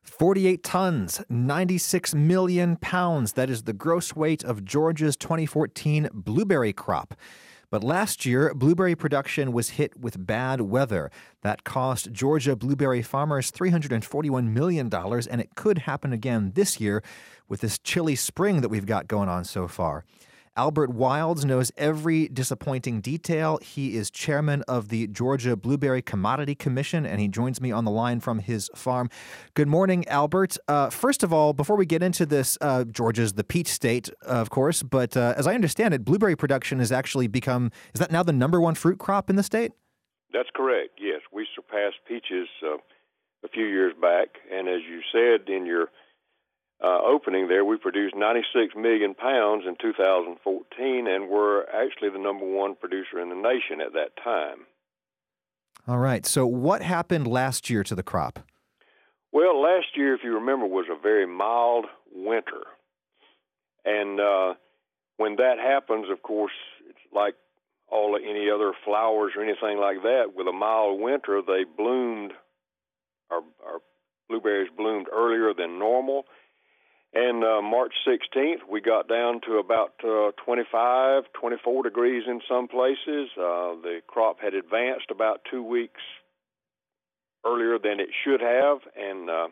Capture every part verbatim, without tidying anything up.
forty-eight tons, ninety-six million pounds. That is the gross weight of Georgia's twenty fourteen blueberry crop. But last year, blueberry production was hit with bad weather. That cost Georgia blueberry farmers three hundred forty-one million dollars, and it could happen again this year with this chilly spring that we've got going on so far. Albert Wilds knows every disappointing detail. He is chairman of the Georgia Blueberry Commodity Commission, and he joins me on the line from his farm. Good morning, Albert. Uh, first of all, before we get into this, uh, Georgia's the peach state, of course, but uh, as I understand it, blueberry production has actually become, is that now the number one fruit crop in the state? That's correct, yes. We surpassed peaches uh, a few years back, and as you said in your Uh, opening there, we produced ninety-six million pounds in two thousand fourteen, and we're actually the number one producer in the nation at that time. All right. So what happened last year to the crop? Well, last year, if you remember, was a very mild winter. And uh, when that happens, of course, it's like all any other flowers or anything like that. With a mild winter, they bloomed, our, our blueberries bloomed earlier than normal. And uh, March sixteenth, we got down to about uh, twenty-five, twenty-four degrees in some places. Uh, the crop had advanced about two weeks earlier than it should have, and uh,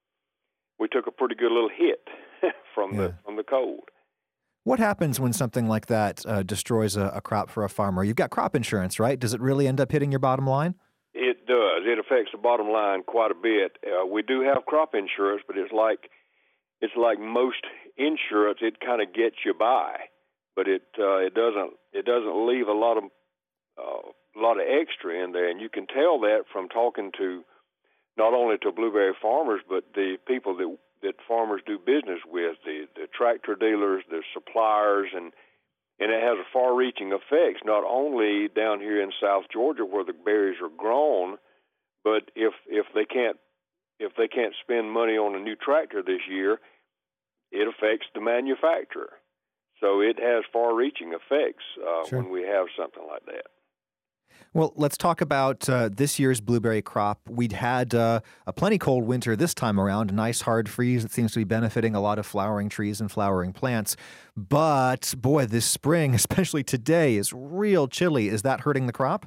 we took a pretty good little hit from yeah. the from the cold. What happens when something like that uh, destroys a, a crop for a farmer? You've got crop insurance, right? Does it really end up hitting your bottom line? It does. It affects the bottom line quite a bit. Uh, we do have crop insurance, but it's like It's like most insurance; it kind of gets you by, but it uh, it doesn't it doesn't leave a lot of uh, a lot of extra in there, and you can tell that from talking to not only to blueberry farmers, but the people that that farmers do business with, the, the tractor dealers, the suppliers, and and it has a far-reaching effects not only down here in South Georgia where the berries are grown, but if if they can't if they can't spend money on a new tractor this year, it affects the manufacturer. So it has far-reaching effects uh, sure. when we have something like that. Well, let's talk about uh, this year's blueberry crop. We'd had uh, a plenty cold winter this time around, a nice hard freeze that seems to be benefiting a lot of flowering trees and flowering plants. But, boy, this spring, especially today, is real chilly. Is that hurting the crop?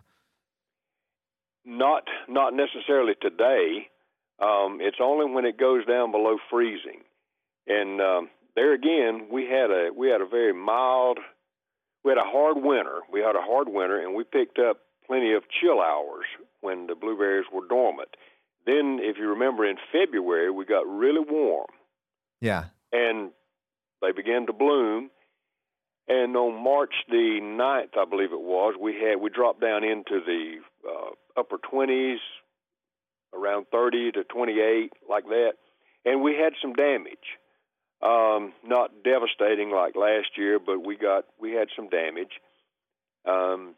Not, not necessarily today. Um, it's only when it goes down below freezing. And um, there again, we had a we had a very mild, we had a hard winter. We had a hard winter, and we picked up plenty of chill hours when the blueberries were dormant. Then, if you remember, in February, we got really warm. Yeah. And they began to bloom. And on March the ninth, I believe it was, we had we dropped down into the uh, upper twenties, around thirty to twenty-eight, like that, and we had some damage. Um, not devastating like last year, but we got we had some damage. Um,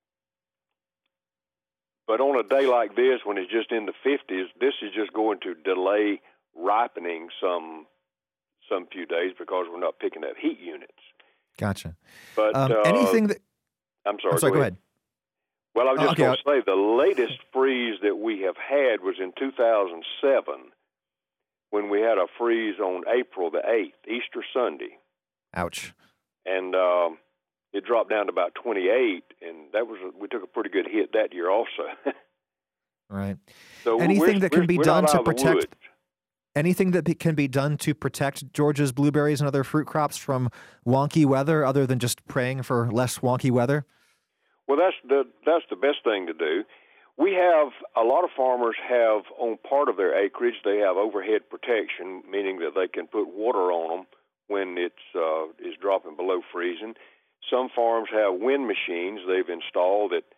but on a day like this, when it's just in the fifties, this is just going to delay ripening some some few days because we're not picking up heat units. Gotcha. But um, uh, anything that I'm sorry. I'm sorry. Go, go ahead. ahead. Well, I was just okay. going to say the latest freeze that we have had was in two thousand seven. When we had a freeze on April the eighth, Easter Sunday. Ouch. And um, it dropped down to about twenty-eight, and that was a, we took a pretty good hit that year also. Right. So anything that can be done to protect – anything that be, can be done to protect Georgia's blueberries and other fruit crops from wonky weather other than just praying for less wonky weather? Well, that's the that's the best thing to do. We have, a lot of farmers have, on part of their acreage, they have overhead protection, meaning that they can put water on them when it's uh, is dropping below freezing. Some farms have wind machines they've installed that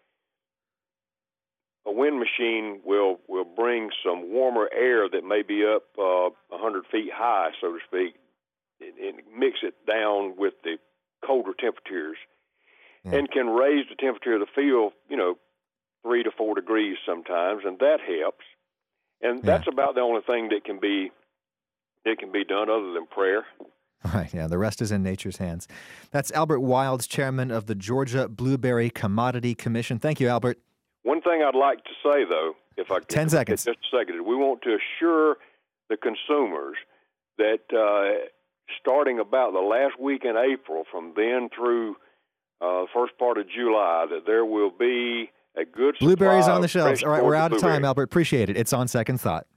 a wind machine will, will bring some warmer air that may be up uh, one hundred feet high, so to speak, and, and mix it down with the colder temperatures yeah. and can raise the temperature of the field, you know, three to four degrees sometimes, and that helps. And yeah. that's about the only thing that can be that can be done other than prayer. Right, yeah, the rest is in nature's hands. That's Albert Wilds, chairman of the Georgia Blueberry Commodity Commission. Thank you, Albert. One thing I'd like to say, though, if I could Ten seconds. just a second, we want to assure the consumers that uh, starting about the last week in April, from then through uh, first part of July, that there will be a good blueberries supply on the of shelves. fresh All right, we're Georgia out of time, blueberries. Albert. Appreciate it. It's On Second Thought.